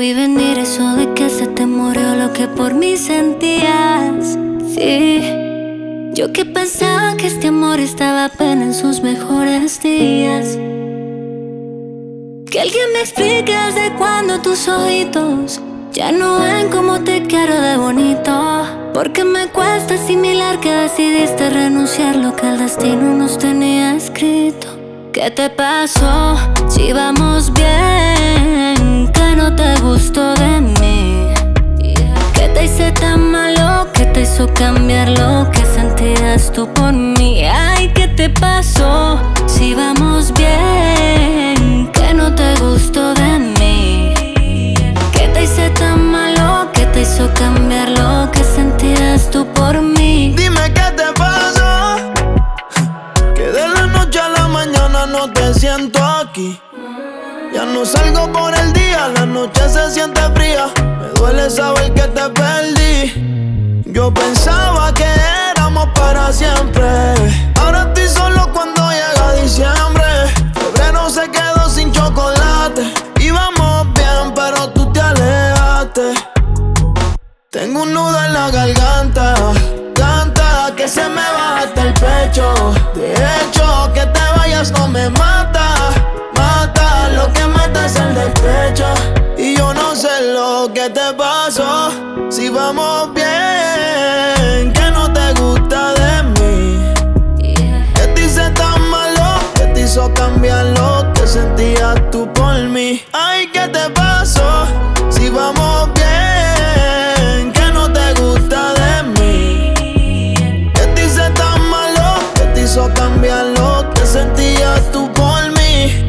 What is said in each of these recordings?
vi venir eso de que se te murió lo que por mí sentías. Sí, yo que pensaba que este amor estaba apenas en sus mejores días. Que alguien me explique desde cuando tus ojitos ya no ven como te quiero de bonito. Porque me cuesta asimilar que decidiste renunciar lo que el destino nos tenía escrito. ¿Qué te pasó? Si vamos bien, que no te gustó de mí. ¿Qué te hice tan malo? ¿Qué te hizo cambiar lo que sentías tú por mí? Ay, ¿qué te pasó? Si vamos bien, que no te gustó de mí. ¿Qué te hice tan malo? ¿Qué te hizo cambiar lo que sentías tú por mí? Dime qué te pasó, que de la noche a la mañana no te siento aquí. Ya no salgo por el día, la noche se siente fría. Me duele saber que te perdí. Yo pensaba que éramos para siempre. Ahora estoy solo cuando llega diciembre. Febrero se quedó sin chocolate. Íbamos bien, pero tú te alejaste. Tengo un nudo en la garganta. Canta que se me baja hasta el pecho. De hecho, que te vayas no me mata. Mata, lo que mata es el despecho. Y yo no sé lo que te pasó. Si vamos bien, que no te gusta de mí. Que te hice tan malo, que te hizo cambiar lo que sentías tú por mí. Ay, ¿qué te pasó? Si vamos bien, que no te gusta de mí. Que te hice tan malo, que te hizo cambiar lo que sentías tú por mí.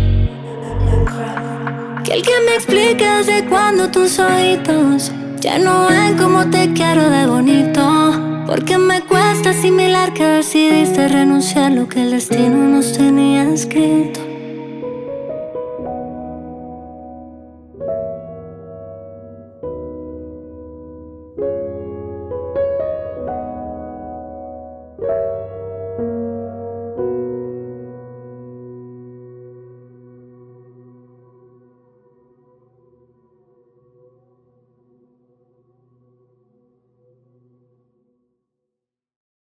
Que alguien me explique desde cuando tus ojitos ya no ven como te quiero de bonito. Porque me cuesta asimilar que decidiste renunciar lo que el destino nos tenía escrito.